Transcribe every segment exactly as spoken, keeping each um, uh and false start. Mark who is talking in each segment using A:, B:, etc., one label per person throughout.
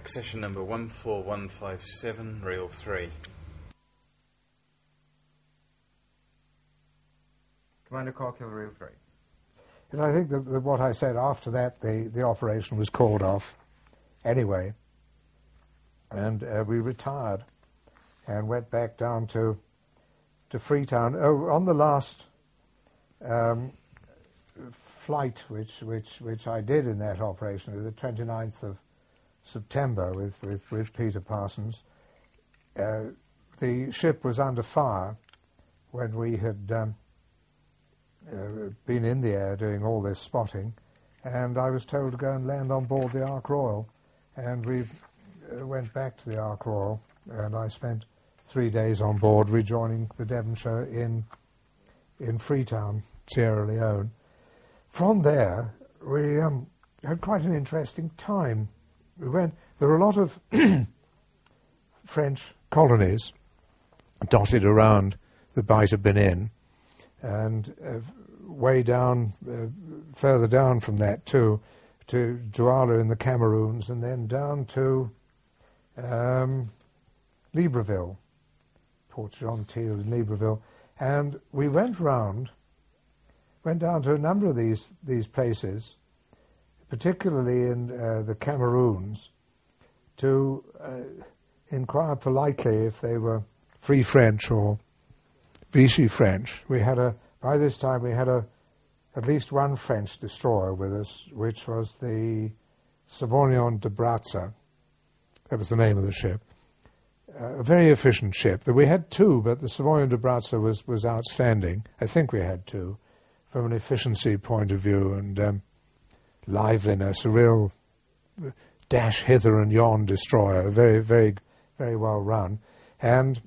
A: Accession number one four one five seven, reel three.
B: Commander Corkill, reel three.
C: And I think that, that what I said after that, the, the operation was called off anyway. And uh, we retired and went back down to to Freetown. Oh, on the last um, flight, which which which I did in that operation, it was the twenty-ninth of September with with, with Peter Parsons. Uh, the ship was under fire when we had um, uh, been in the air doing all this spotting, and I was told to go and land on board the Ark Royal, and we uh, went back to the Ark Royal, and I spent three days on board, rejoining the Devonshire in in Freetown, Sierra Leone. From there, we um, had quite an interesting time. We went. There were a lot of French colonies dotted around the Bight of Benin, and uh, way down, uh, further down from that too, to Douala in the Cameroons, and then down to um, Libreville, Port Gentil in Libreville, and we went round, went down to a number of these these places, particularly in uh, the Cameroons, to uh, inquire politely if they were Free French or Vichy French. We had a by this time we had a at least one French destroyer with us, which was the Savonian de Brazza. That was the name of the ship. Uh, a very efficient ship. We had two, but the Savonian de Brazza was, was outstanding. I think we had two, from an efficiency point of view and um, liveliness, a real dash hither and yon destroyer, very, very, very well run. And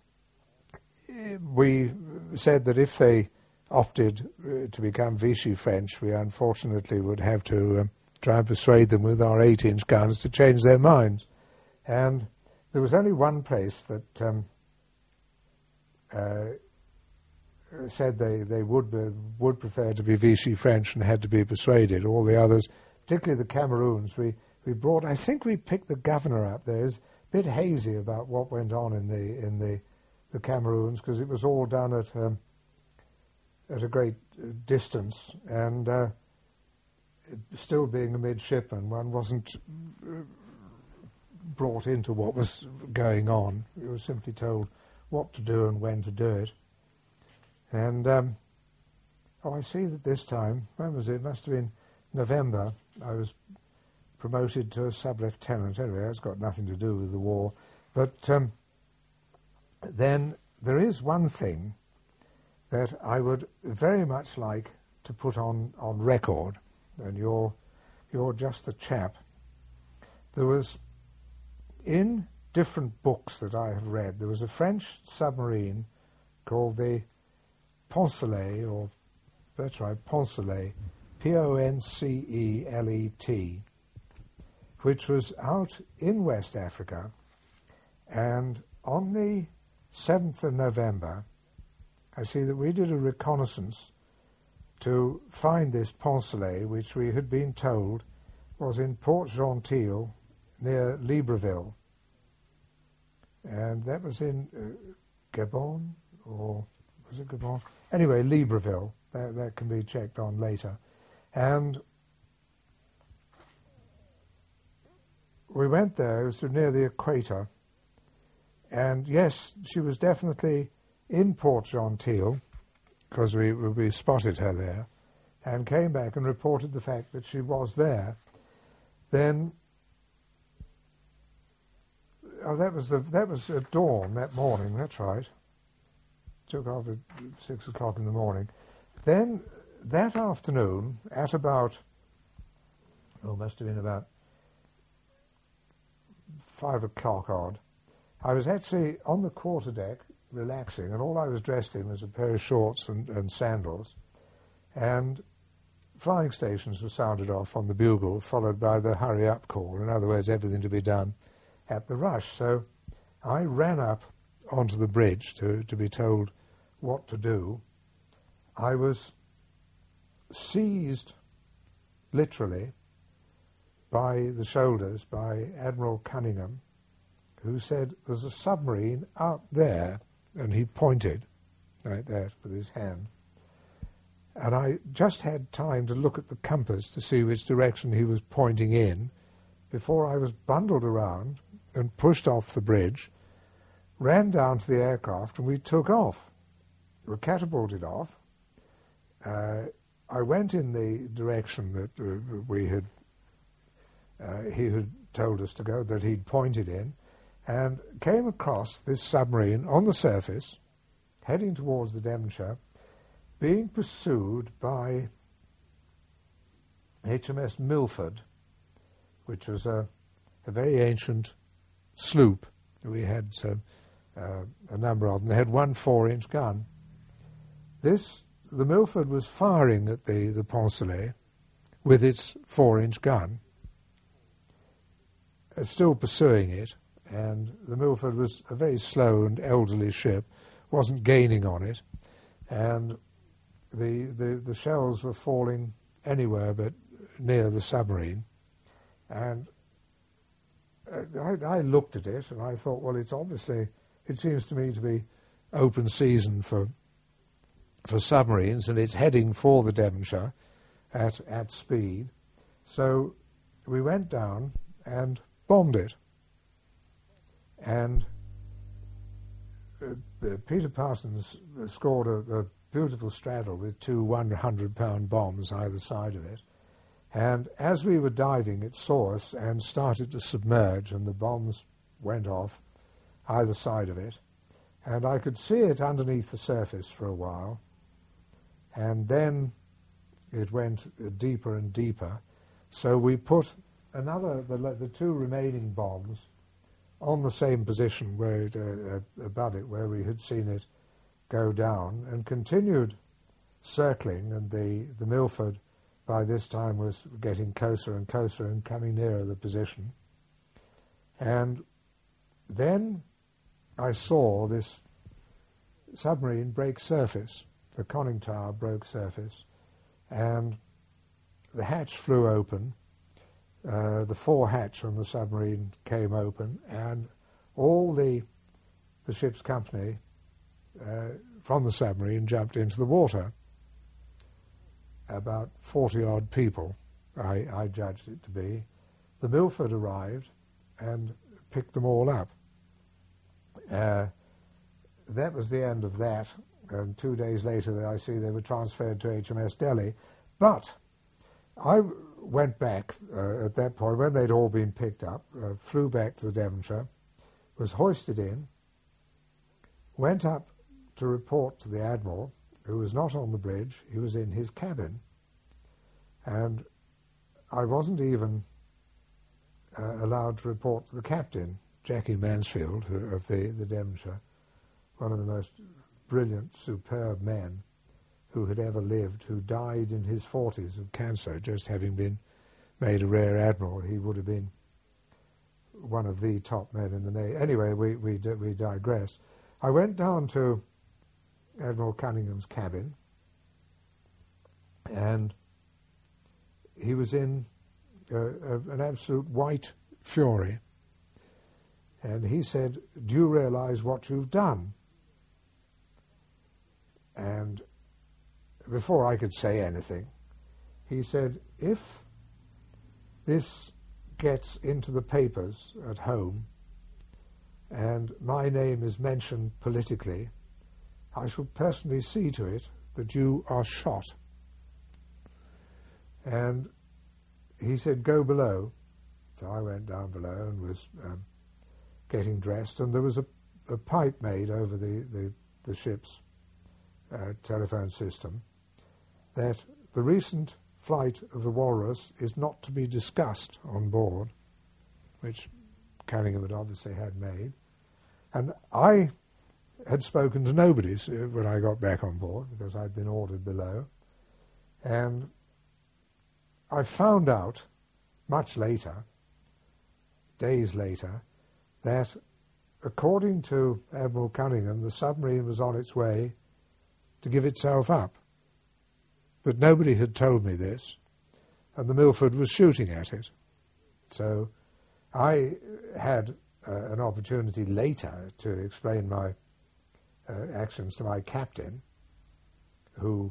C: we said that if they opted uh, to become Vichy French, we unfortunately would have to um, try and persuade them with our eight-inch guns to change their minds. And there was only one place that um, uh, said they, they would be, would prefer to be Vichy French and had to be persuaded. All the others, particularly the Cameroons, we, we brought, I think we picked the governor up there. It's a bit hazy about what went on in the in the, the Cameroons, because it was all done at um, at a great uh, distance, and uh, still being a midshipman, one wasn't uh, brought into what was going on. You were simply told what to do and when to do it. And, um, oh, I see that this time, when was it? It must have been November, I was promoted to a sub-lieutenant. Anyway, that's got nothing to do with the war. But um, then there is one thing that I would very much like to put on, on record, and you're, you're just the chap. There was, in different books that I have read, there was a French submarine called the Poncelet, or that's right, Poncelet, P O N C E L E T, which was out in West Africa, and on the seventh of November, I see that we did a reconnaissance to find this Poncelet, which we had been told was in Port Gentil near Libreville. And that was in uh, Gabon, or was it Gabon? Anyway, Libreville. That, that can be checked on later. And we went there. It was near the equator. And yes, she was definitely in Port Gentil, because we, we spotted her there, and came back and reported the fact that she was there. Then, oh, that was the, that was at dawn that morning. That's right. Took off at six o'clock in the morning. Then that afternoon, at about, oh, must have been about five o'clock odd, I was actually on the quarterdeck relaxing, and all I was dressed in was a pair of shorts and, and sandals, and flying stations were sounded off on the bugle, followed by the hurry-up call. In other words, everything to be done at the rush. So I ran up onto the bridge to, to be told what to do. I was seized, literally, by the shoulders by Admiral Cunningham, who said, "There's a submarine out there," and he pointed like that with his hand. And I just had time to look at the compass to see which direction he was pointing in before I was bundled around and pushed off the bridge, ran down to the aircraft, and we took off. We were catapulted off. Uh, I went in the direction that uh, we had, uh, he had told us to go, that he'd pointed in, and came across this submarine on the surface, heading towards the Devonshire, being pursued by H M S Milford, which was a, a very ancient sloop. We had uh, uh, a number of them. They had one four-inch gun. This, the Milford was firing at the, the Poncelet with its four-inch gun, uh, still pursuing it, and the Milford was a very slow and elderly ship, wasn't gaining on it, and the, the, the shells were falling anywhere but near the submarine. And uh, I, I looked at it and I thought, well, it's obviously, it seems to me to be open season for for submarines, and it's heading for the Devonshire at, at speed. So we went down and bombed it. And uh, Peter Parsons scored a, a beautiful straddle with two one hundred pound bombs either side of it. And as we were diving, it saw us and started to submerge, and the bombs went off either side of it. And I could see it underneath the surface for a while. And then it went deeper and deeper. So we put another, the, the two remaining bombs on the same position where it, uh, above it, where we had seen it go down, and continued circling, and the, the Milford by this time was getting closer and closer and coming nearer the position. And then I saw this submarine break surface. The conning tower broke surface, and the hatch flew open. Uh, the fore hatch on the submarine came open, and all the the ship's company uh, from the submarine jumped into the water. About forty-odd people, I, I judged it to be. The Milford arrived and picked them all up. Uh, that was the end of that. And two days later, I see they were transferred to H M S Delhi. But I went back uh, at that point, when they'd all been picked up, uh, flew back to the Devonshire, was hoisted in, went up to report to the Admiral, who was not on the bridge. He was in his cabin. And I wasn't even uh, allowed to report to the captain, Jackie Mansfield, who, of the, the Devonshire, one of the most brilliant, superb men who had ever lived, who died in his forties of cancer, just having been made a rear admiral. He would have been one of the top men in the Navy. Anyway, we, we, we digress. I went down to Admiral Cunningham's cabin, and he was in uh, a, an absolute white fury. And he said, "Do you realize what you've done?" And before I could say anything, he said, "If this gets into the papers at home and my name is mentioned politically, I shall personally see to it that you are shot." And he said, "Go below." So I went down below and was um, getting dressed, and there was a, a pipe made over the, the, the ship's uh, telephone system that the recent flight of the Walrus is not to be discussed on board, which Cunningham had obviously had made. And I had spoken to nobody when I got back on board, because I'd been ordered below. And I found out much later, days later, that according to Admiral Cunningham, the submarine was on its way to give itself up. But nobody had told me this, and the Milford was shooting at it. So I had uh, an opportunity later to explain my uh, actions to my captain, who,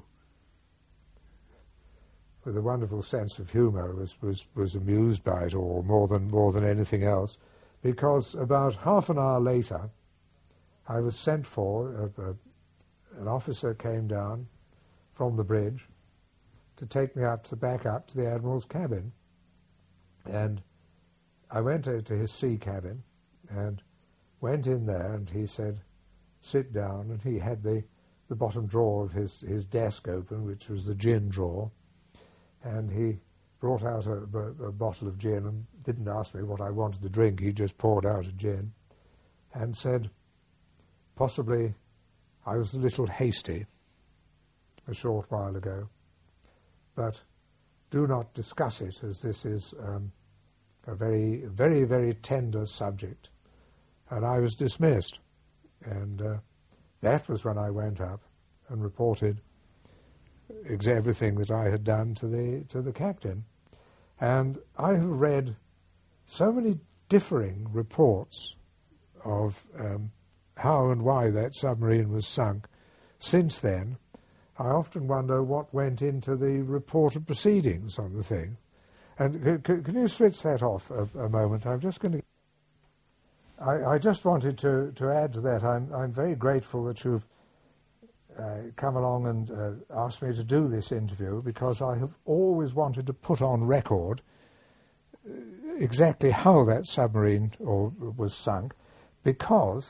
C: with a wonderful sense of humour, was, was, was amused by it all more than, more than anything else, because about half an hour later I was sent for, uh, uh, an officer came down from the bridge to take me up to back up to the Admiral's cabin. And I went to, to his sea cabin and went in there, and he said, sit down, and he had the, the bottom drawer of his, his desk open, which was the gin drawer, and he brought out a, a, a bottle of gin and didn't ask me what I wanted to drink. He just poured out a gin and said, possibly I was a little hasty a short while ago, but do not discuss it, as this is um, a very, very, very tender subject. And I was dismissed. And uh, that was when I went up and reported ex- everything that I had done to the to the captain. And I have read so many differing reports of um, how and why that submarine was sunk since then. I often wonder what went into the report of proceedings on the thing. And c- c- can you switch that off a, a moment? I'm just going to... I, I just wanted to, to add to that. I'm, I'm very grateful that you've uh, come along and uh, asked me to do this interview, because I have always wanted to put on record exactly how that submarine or, was sunk, because...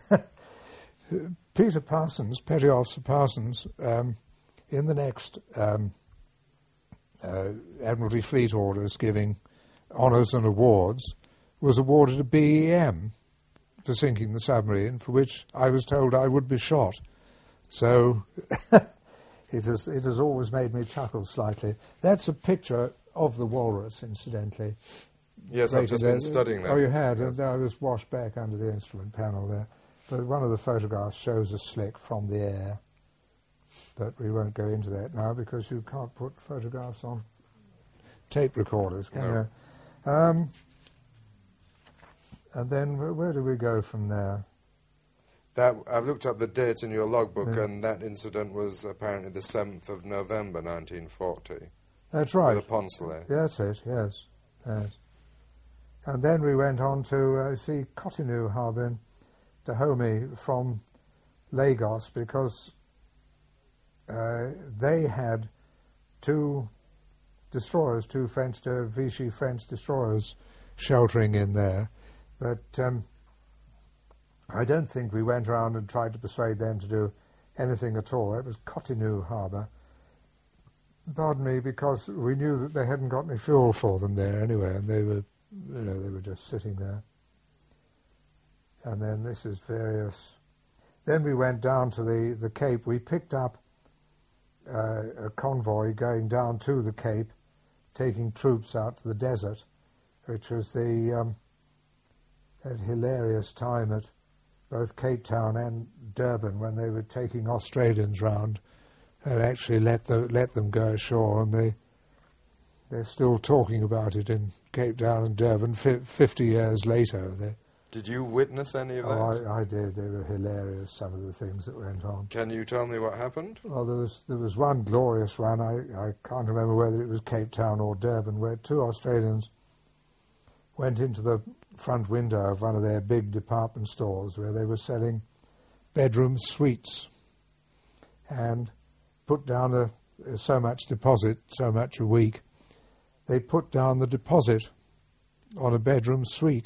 C: Peter Parsons, Petty Officer Parsons, um, in the next um, uh, Admiralty Fleet orders giving honours and awards, was awarded a B E M for sinking the submarine, for which I was told I would be shot. So it has it has always made me chuckle slightly. That's a picture of the Walrus, incidentally.
D: Yes, I've just been studying that.
C: Oh, you had?
D: Yes.
C: I was washed back under the instrument panel there. But one of the photographs shows a slick from the air. But we won't go into that now, because you can't put photographs on tape recorders, can
D: No.
C: you? Um, and then where, where do we go from there?
D: That I've looked up the date in your logbook,
C: Yeah.
D: and that incident was apparently the seventh of November, nineteen forty.
C: That's right.
D: With a Poncelet.
C: That's it, yes. yes. And then we went on to uh, see Cotonou Harbour in Dahomey from Lagos, because uh, they had two destroyers, two French, uh, Vichy French destroyers sheltering in there. But um, I don't think we went around and tried to persuade them to do anything at all. It was Cotonou Harbour. Pardon me, because we knew that they hadn't got any fuel for them there anyway, and they were, you know, they were just sitting there. And then this is various... Then we went down to the, the Cape. We picked up uh, a convoy going down to the Cape, taking troops out to the desert, which was the um, that hilarious time at both Cape Town and Durban, when they were taking Australians round and actually let, the, let them go ashore, and they, they're still talking about it in Cape Town and Durban fi- fifty years later. They,
D: Did you witness any of that?
C: Oh, I, I did. They were hilarious, some of the things that went on.
D: Can you tell me what happened?
C: Well, there was there was one glorious one. I, I can't remember whether it was Cape Town or Durban, where two Australians went into the front window of one of their big department stores where they were selling bedroom suites, and put down a, so much deposit, so much a week. They put down the deposit on a bedroom suite,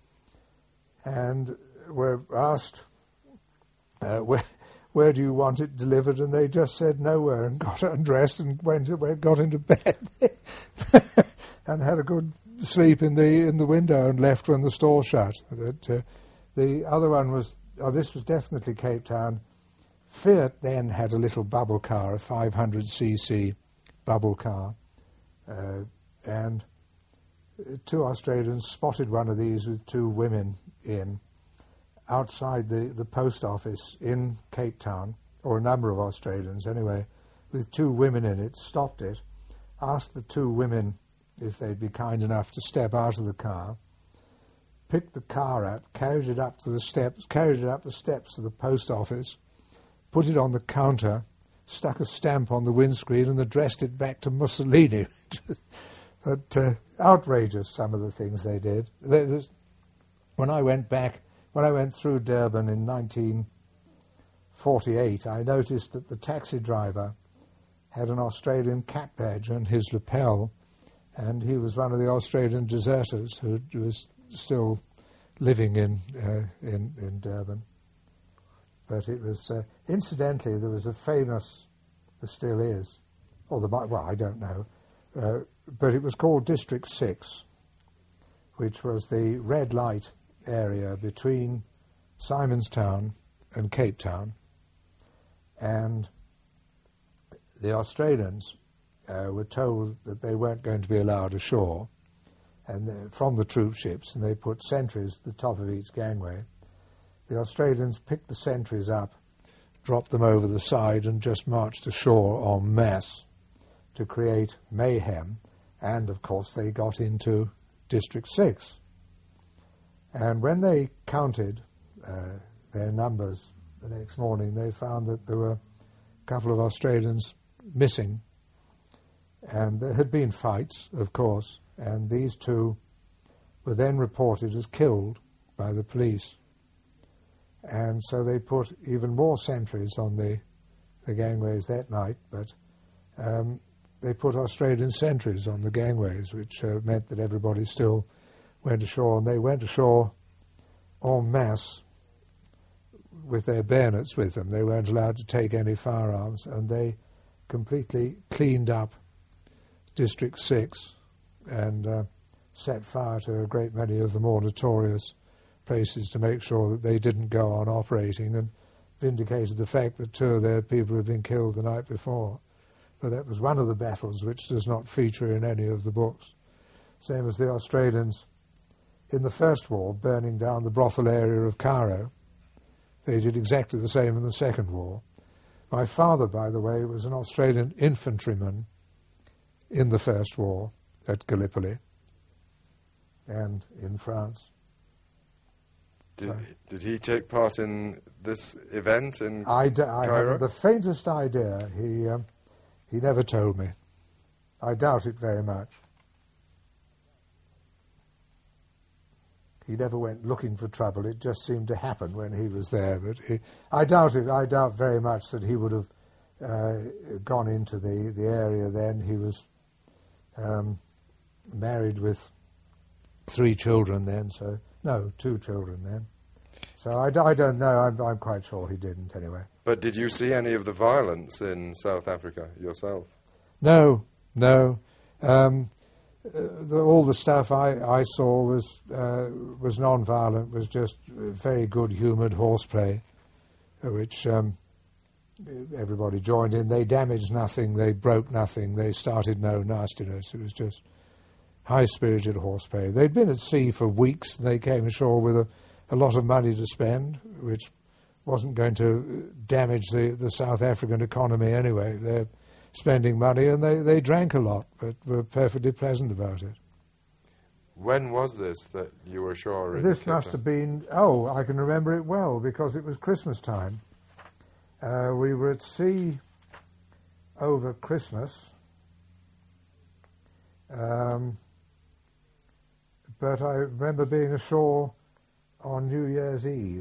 C: and were asked, uh, where, where do you want it delivered? And they just said nowhere, and got undressed and went, went got into bed and had a good sleep in the in the window, and left when the store shut. That uh, the other one was, oh, this was definitely Cape Town. Fiat then had a little bubble car, a five hundred c c bubble car, uh, and two Australians spotted one of these with two women in, outside the, the post office in Cape Town, or a number of Australians anyway, with two women in it, stopped it, asked the two women if they'd be kind enough to step out of the car, picked the car up, carried it up to the steps, carried it up the steps of the post office, put it on the counter, stuck a stamp on the windscreen and addressed it back to Mussolini. But uh, outrageous, some of the things they did. There was, when I went back, when I went through Durban in nineteen forty-eight, I noticed that the taxi driver had an Australian cap badge on his lapel, and he was one of the Australian deserters who was still living in uh, in, in Durban. But it was, uh, incidentally, there was a famous, there still is, or the well, I don't know, uh, but it was called District Six, which was the red light area between Simonstown and Cape Town, and the Australians uh, were told that they weren't going to be allowed ashore, and uh, from the troop ships, and they put sentries at the top of each gangway. The Australians picked the sentries up, dropped them over the side, and just marched ashore en masse to create mayhem. And, of course, they got into District Six. And when they counted uh, their numbers the next morning, they found that there were a couple of Australians missing. And there had been fights, of course, and these two were then reported as killed by the police. And so they put even more sentries on the, the gangways that night, but um, they put Australian sentries on the gangways, which uh, meant that everybody still went ashore, and they went ashore en masse with their bayonets with them. They weren't allowed to take any firearms, and they completely cleaned up District Six and uh, set fire to a great many of the more notorious places to make sure that they didn't go on operating, and vindicated the fact that two of their people had been killed the night before. But that was one of the battles which does not feature in any of the books. Same as the Australians in the First War burning down the brothel area of Cairo. They did exactly the same in the Second War. My father, by the way, was an Australian infantryman in the First War at Gallipoli and in France.
D: Did, did he take part in this event in
C: I, d- I
D: Cairo?
C: haven't the faintest idea. He um, he never told me. I doubt it very much. He never went looking for trouble. It just seemed to happen when he was there. But he, I doubt it. I doubt very much that he would have uh, gone into the, the area then. He was um, married with three children then, so... No, two children then. So I, d- I don't know. I'm, I'm quite sure he didn't anyway.
D: But did you see any of the violence in South Africa yourself?
C: No, no. Um, uh, the, all the stuff I, I saw was uh, was non-violent, was just very good humoured horseplay, which um, everybody joined in. They damaged nothing, they broke nothing, they started no nastiness. It was just high-spirited horseplay. They'd been at sea for weeks, and they came ashore with a, a lot of money to spend, which wasn't going to damage the, the South African economy anyway. They're spending money, and they, they drank a lot, but were perfectly pleasant about it.
D: When was this that you were ashore in
C: This
D: Cape
C: must
D: Town?
C: have been, oh, I can remember it well, because it was Christmas time. Uh, we were at sea over Christmas, um, but I remember being ashore on New Year's Eve,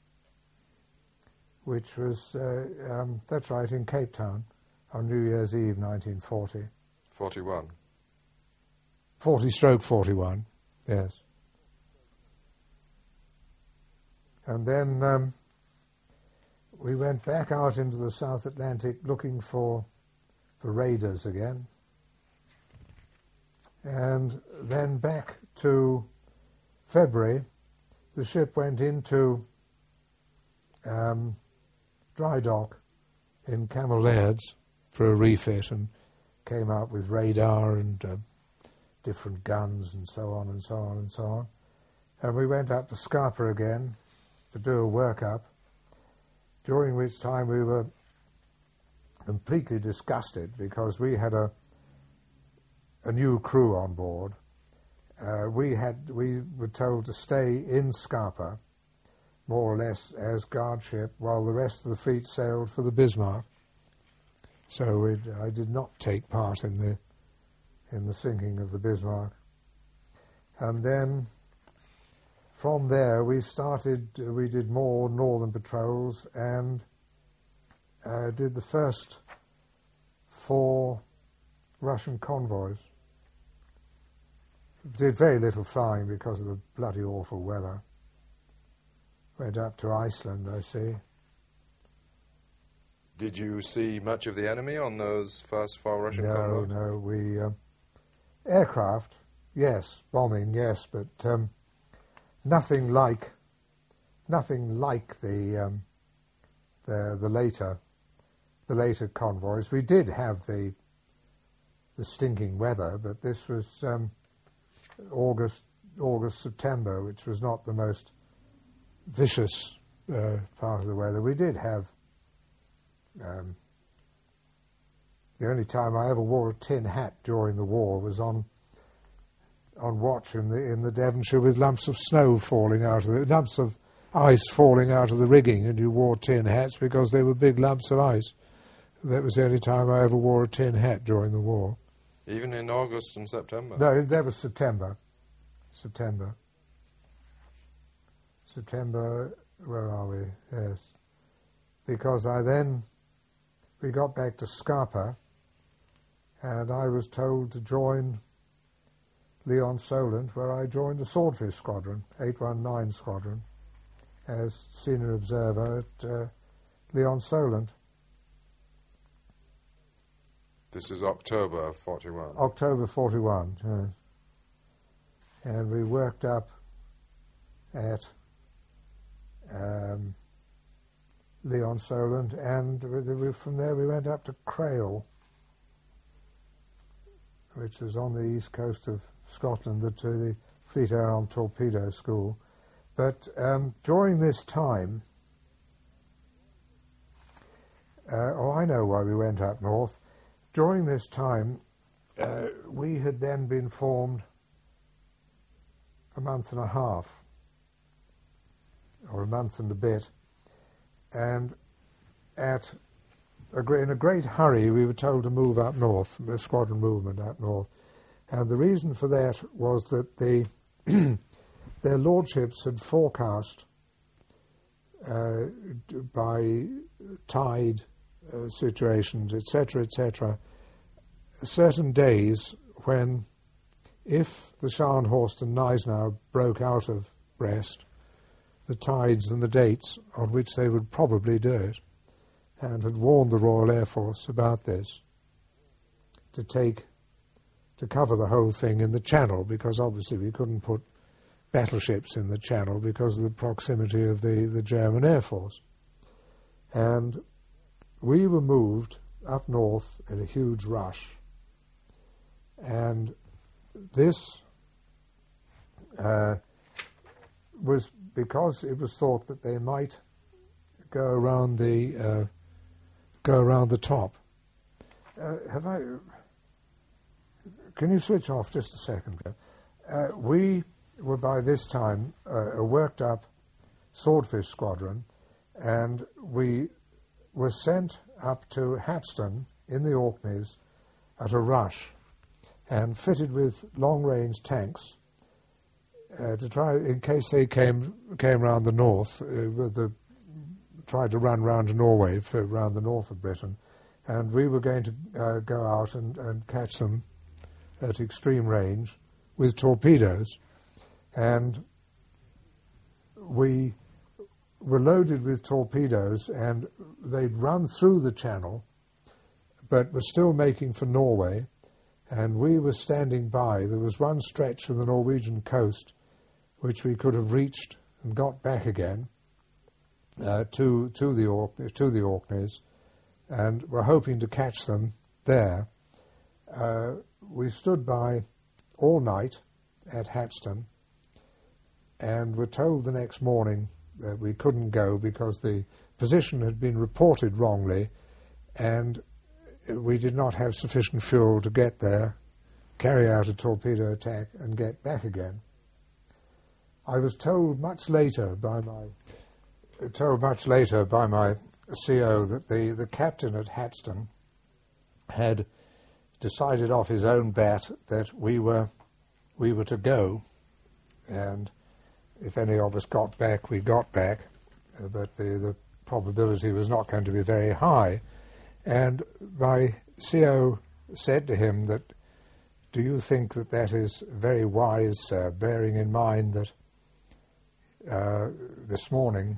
C: which was, uh, um, that's right, in Cape Town, on New Year's Eve, nineteen forty.
D: forty-one.
C: forty stroke forty-one, yes. And then um, we went back out into the South Atlantic looking for, for raiders again. And then back to February, the ship went into um, dry dock in Camel Laird's for a refit and came out with radar and uh, different guns and so on and so on and so on. And we went up to Scapa again to do a workup, during which time we were completely disgusted because we had a a new crew on board. Uh, we had we were told to stay in Scapa, more or less as guard ship, while the rest of the fleet sailed for the Bismarck. So it, I did not take part in the in the sinking of the Bismarck. And then from there we started. Uh, we did more northern patrols and uh, did the first four Russian convoys. Did very little flying because of the bloody awful weather. Went up to Iceland, I see.
D: Did you see much of the enemy on those first four Russian
C: no,
D: convoys?
C: No, no. We uh, aircraft, yes, bombing, yes, but um, nothing like, nothing like the um, the the later, the later convoys. We did have the the stinking weather, but this was um, August, August, September, which was not the most vicious uh, part of the weather. We did have. Um, the only time I ever wore a tin hat during the war was on on watch in the in the Devonshire with lumps of snow falling out of the lumps of ice falling out of the rigging, and you wore tin hats because they were big lumps of ice. That was the only time I ever wore a tin hat during the war.
D: Even in August and September?
C: No, that was September. September. September, where are we? Yes. Because I then, we got back to Scapa, and I was told to join Leon Solent, where I joined the Swordfish Squadron, eight one nine Squadron, as senior observer at uh, Leon Solent.
D: This is October forty-one.
C: October forty-one, yes. And we worked up at um, Leon Solent, and we, from there we went up to Crail, which is on the east coast of Scotland, to the Fleet Air Arm Torpedo School. But um, during this time, uh, oh, I know why we went up north. During this time, uh, we had then been formed a month and a half, or a month and a bit, and at a great, in a great hurry we were told to move up north, the squadron movement up north. And the reason for that was that the their lordships had forecast uh, by tide uh, situations, et cetera, et cetera, certain days when, if the Scharnhorst and Gneisenau broke out of Brest, the tides and the dates on which they would probably do it, and had warned the Royal Air Force about this, to take, to cover the whole thing in the Channel, because obviously we couldn't put battleships in the Channel because of the proximity of the, the German Air Force. And we were moved up north in a huge rush, and this uh, was because it was thought that they might go around the uh, go around the top. Uh, have I? Can you switch off just a second? Uh, we were by this time uh, a worked up Swordfish Squadron, and we were sent up to Hatston in the Orkneys at a rush, and fitted with long-range tanks uh, to try, in case they came came round the north, uh, with the tried to run round to Norway for round the north of Britain, and we were going to uh, go out and, and catch them at extreme range with torpedoes, and we were loaded with torpedoes, and they'd run through the Channel, but were still making for Norway, and we were standing by. There was one stretch of the Norwegian coast which we could have reached and got back again uh, to to the Orkneys, to the Orkneys, and were hoping to catch them there. Uh, we stood by all night at Hatston, and were told the next morning that we couldn't go because the position had been reported wrongly, and we did not have sufficient fuel to get there carry out a torpedo attack and get back again. I was told much later by my told much later by my C O that the, the captain at Hatston had decided off his own bat that we were we were to go, and if any of us got back, we got back, uh, but the, the probability was not going to be very high. And my C O said to him that, do you think that that is very wise, sir, bearing in mind that uh, this morning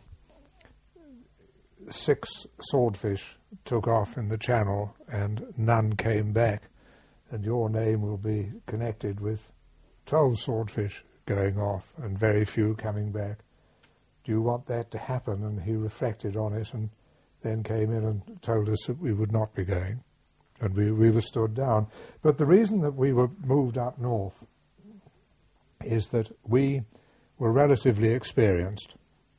C: six swordfish took off in the channel and none came back, and your name will be connected with twelve swordfish going off and very few coming back. Do you want that to happen? And he reflected on it and then came in and told us that we would not be going, and we, we were stood down. But the reason that we were moved up north is that we were relatively experienced,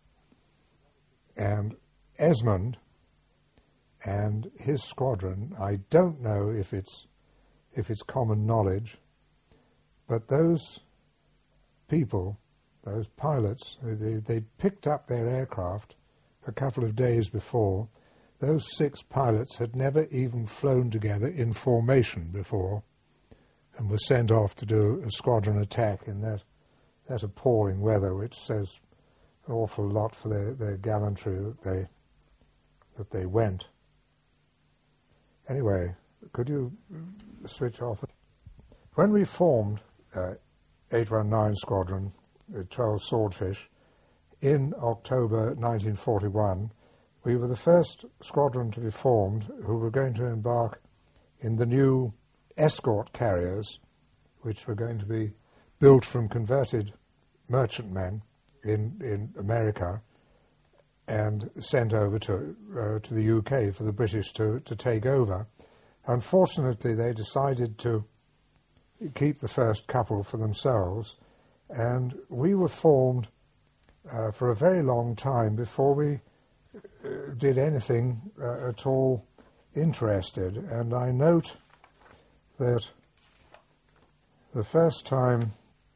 C: and Esmond and his squadron, I don't know if it's if it's common knowledge, but those people, those pilots, they, they picked up their aircraft a couple of days before. Those six pilots had never even flown together in formation before, and were sent off to do a squadron attack in that, that appalling weather, which says an awful lot for their, their gallantry that they that they went. Anyway, could you switch off? When we formed uh, eight one nine Squadron, uh, twelve Swordfish, in October nineteen forty-one, we were the first squadron to be formed who were going to embark in the new escort carriers, which were going to be built from converted merchantmen in, in America and sent over to uh, to the U K for the British to, to take over. Unfortunately, they decided to keep the first couple for themselves, and we were formed uh, for a very long time before we uh, did anything uh, at all interested. And I note that the first time,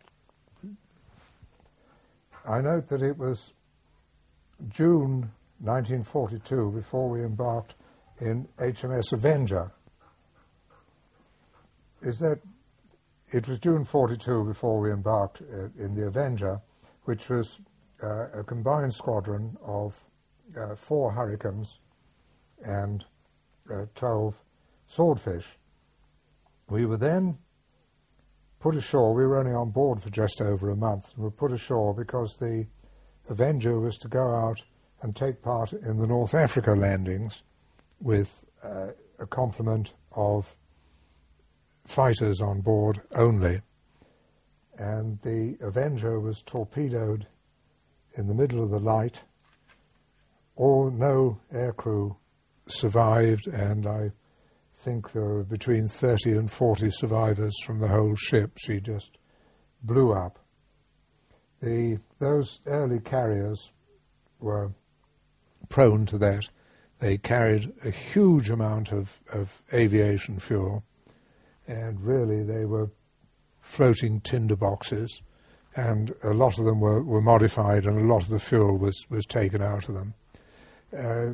C: I note that it was June nineteen forty-two before we embarked in H M S Avenger. Is that, it was June forty-two before we embarked uh, in the Avenger, which was uh, a combined squadron of uh, four Hurricanes and uh, twelve Swordfish. We were then put ashore. We were only on board for just over a month, and were put ashore because the Avenger was to go out and take part in the North Africa landings with uh, a complement of fighters on board only. And the Avenger was torpedoed in the middle of the night. All, no aircrew survived, and I think there were between thirty and forty survivors from the whole ship. She just blew up. The, those early carriers were prone to that. They carried a huge amount of, of aviation fuel, and really they were floating tinder boxes, and a lot of them were, were modified, and a lot of the fuel was, was taken out of them. Uh,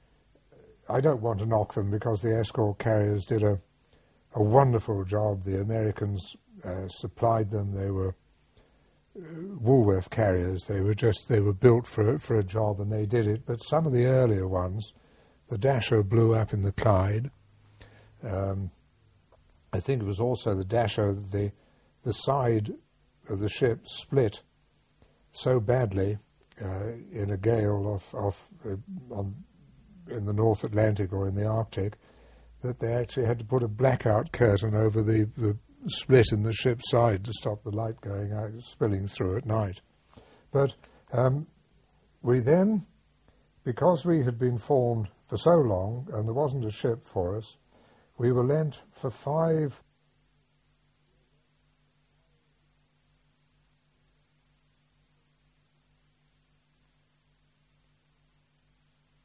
C: I don't want to knock them, because the escort carriers did a, a wonderful job. The Americans uh, supplied them. They were Woolworth carriers. They were just, they were built for, for a job, and they did it. But some of the earlier ones, the Dasher blew up in the Clyde. Um, I think it was also the Dasher, the, the side of the ship split so badly uh, in a gale off, off uh, on, in the North Atlantic or in the Arctic, that they actually had to put a blackout curtain over the, the split in the ship's side to stop the light going out, spilling through at night. But um, we then, because we had been formed for so long and there wasn't a ship for us, we were lent for five